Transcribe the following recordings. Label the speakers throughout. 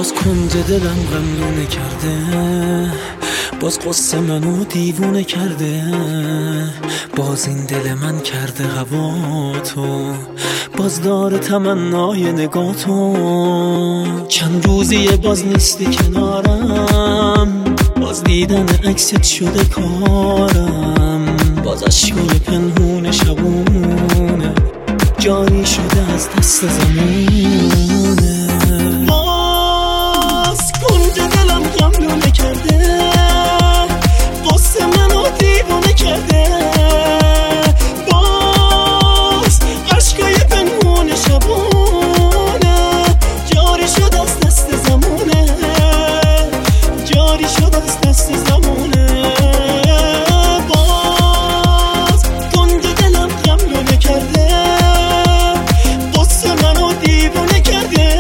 Speaker 1: باز کنج دلم غملونه کرده، باز قصه منو دیوونه کرده، باز این دل من کرده هوا تو، باز داره تمنای نگاه تو. چند روزیه باز نیستی کنارم، باز دیدن عکست شده کارم، باز عشقای پنهون شبونه جاری شده از دست زمونه. باز کنج دلم غملونه کرده، قصه منو دیوونه کرده، باز عشقای پنهون شبونه جاری شده از دست زمونه، جاری شده از دست زمونه. باز کنج دلم غملونه کرده، قصه منو دیوونه کرده،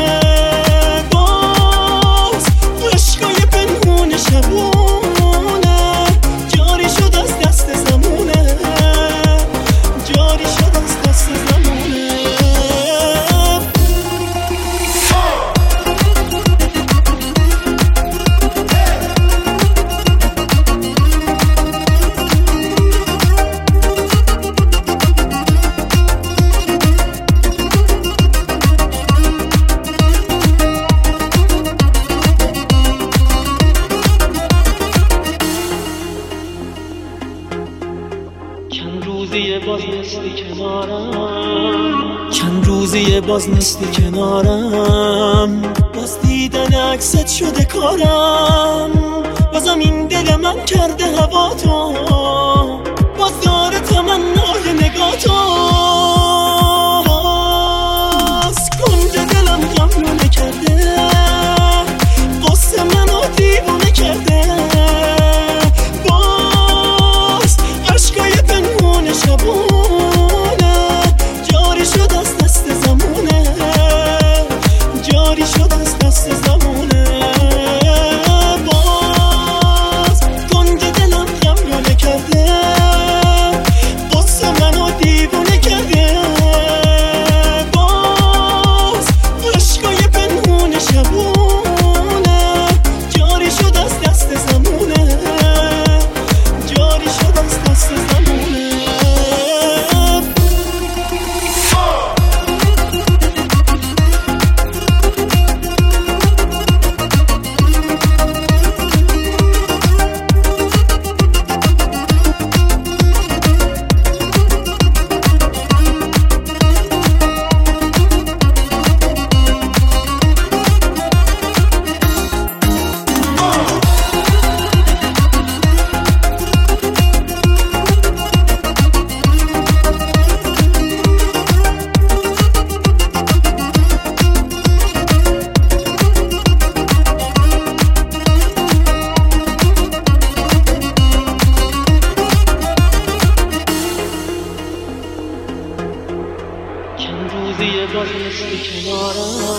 Speaker 1: باز عشقای پنهون شبونه جاری شده از دست زمونه، جاری شده از دست زمونه. چند روزیه باز نیستی کنارم، چند روزیه باز نیستی کنارم، باز دیدن عکست شده کارم، بازم این دل من کرده هوا تو، باز داره تمنای نگاه تو. باز کنج دلم غملونه کرده، قصه منو دیوونه کرده، شبونه جاری شد از دست زمونه، جاری شد از دست زمونه. باز کنج دلم غملونه کرده، قصه منو دیوونه کرده، باز عشقای پنهون شبونه جاری شد از دست زمونه، جاری شد از دست زمونه. چند روزیه باز نیستی کنارم.